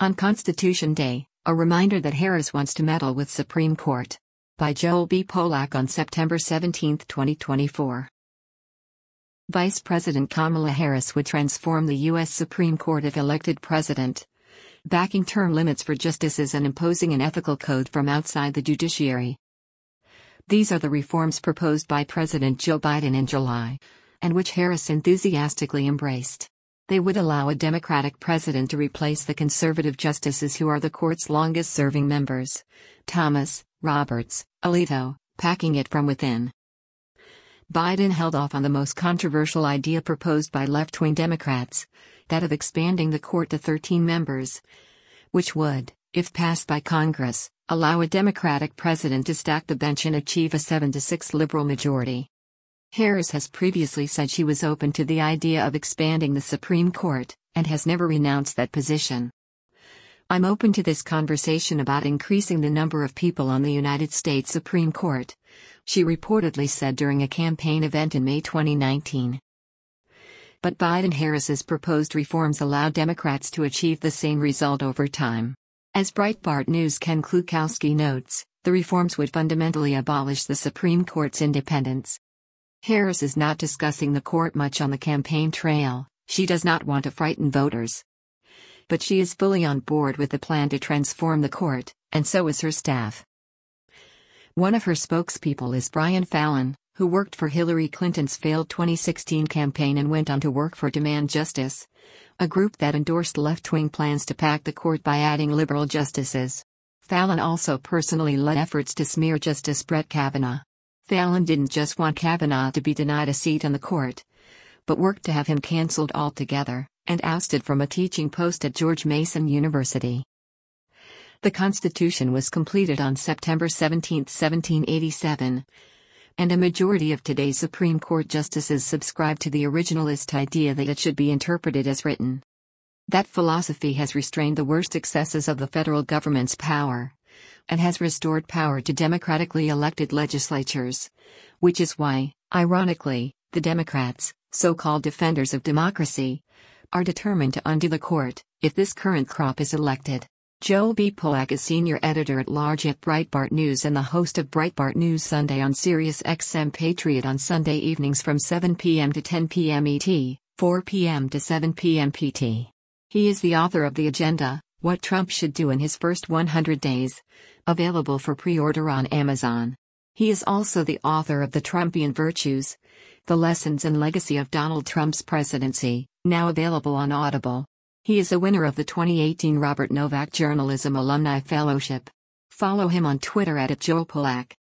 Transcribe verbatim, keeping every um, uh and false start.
On Constitution Day, a reminder that Harris wants to meddle with Supreme Court. By Joel B. Polak on September seventeenth, twenty twenty-four. Vice President Kamala Harris would transform the U S Supreme Court if elected president, backing term limits for justices and imposing an ethical code from outside the judiciary. These are the reforms proposed by President Joe Biden in July, and which Harris enthusiastically embraced. They would allow a Democratic president to replace the conservative justices who are the court's longest-serving members: Thomas, Roberts, Alito, packing it from within. Biden held off on the most controversial idea proposed by left-wing Democrats, that of expanding the court to thirteen members, which would, if passed by Congress, allow a Democratic president to stack the bench and achieve a seven to six liberal majority. Harris has previously said she was open to the idea of expanding the Supreme Court, and has never renounced that position. "I'm open to this conversation about increasing the number of people on the United States Supreme Court," she reportedly said during a campaign event in May twenty nineteen. But Biden-Harris's proposed reforms allow Democrats to achieve the same result over time. As Breitbart News' Ken Klukowski notes, the reforms would fundamentally abolish the Supreme Court's independence. Harris is not discussing the court much on the campaign trail. She does not want to frighten voters. But she is fully on board with the plan to transform the court, and so is her staff. One of her spokespeople is Brian Fallon, who worked for Hillary Clinton's failed twenty sixteen campaign and went on to work for Demand Justice, a group that endorsed left-wing plans to pack the court by adding liberal justices. Fallon also personally led efforts to smear Justice Brett Kavanaugh. Fallon didn't just want Kavanaugh to be denied a seat on the court, but worked to have him cancelled altogether, and ousted from a teaching post at George Mason University. The Constitution was completed on September seventeenth, seventeen eighty-seven, and a majority of today's Supreme Court justices subscribe to the originalist idea that it should be interpreted as written. That philosophy has restrained the worst excesses of the federal government's power, and has restored power to democratically elected legislatures, which is why, ironically, the Democrats, so-called defenders of democracy, are determined to undo the court, if this current crop is elected. Joel B. Polak is senior editor-at-large at Breitbart News and the host of Breitbart News Sunday on Sirius X M Patriot on Sunday evenings from seven p m to ten p m E T, four p m to seven p m P T. He is the author of The Agenda: What Trump Should Do in His First one hundred Days, available for pre-order on Amazon. He is also the author of The Trumpian Virtues: The Lessons and Legacy of Donald Trump's Presidency, now available on Audible. He is a winner of the twenty eighteen Robert Novak Journalism Alumni Fellowship. Follow him on Twitter at Joel Polak.